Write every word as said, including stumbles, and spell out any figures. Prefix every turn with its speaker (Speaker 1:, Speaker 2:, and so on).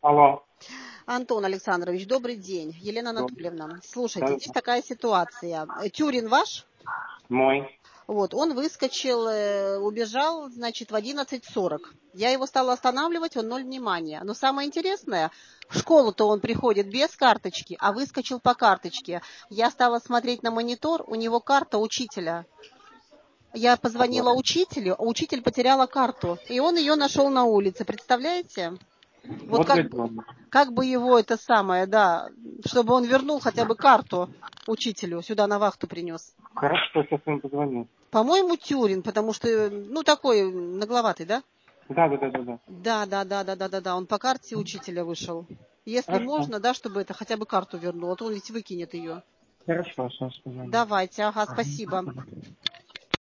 Speaker 1: Алло.
Speaker 2: Антон Александрович, добрый день. Елена Анатольевна. Слушайте,
Speaker 1: Да,
Speaker 2: здесь такая ситуация. Тюрин ваш?
Speaker 1: мой.
Speaker 2: Вот, он выскочил, э, убежал, значит, в одиннадцать сорок. Я его стала останавливать, он ноль внимания. Но самое интересное, в школу-то он приходит без карточки, а выскочил по карточке. Я стала смотреть на монитор, у него карта учителя. Я позвонила учителю, а учитель потеряла карту, и он ее нашел на улице. Представляете? Вот,
Speaker 1: Вот
Speaker 2: как,
Speaker 1: это.
Speaker 2: как бы его это самое, да, чтобы он вернул хотя бы карту учителю, сюда на вахту принес.
Speaker 1: Хорошо, сейчас им позвоню.
Speaker 2: По-моему, Тюрин, потому что, ну, такой нагловатый, да?
Speaker 1: Да, да, да, да, да.
Speaker 2: Да, да, да, да, да, да, да. Он по карте учителя вышел. Если
Speaker 1: Хорошо.
Speaker 2: можно, да, чтобы это хотя бы карту вернул, а то он ведь выкинет ее.
Speaker 1: Хорошо, сейчас позвоню.
Speaker 2: Давайте, ага,
Speaker 1: Ага.
Speaker 2: спасибо.